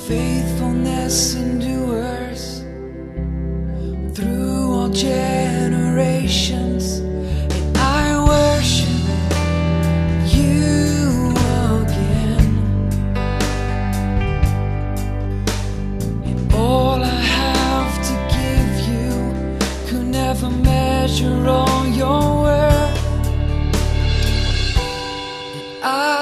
faithfulness endures through all generations, and I worship you again. And all I have to give you could never measure all your worth. And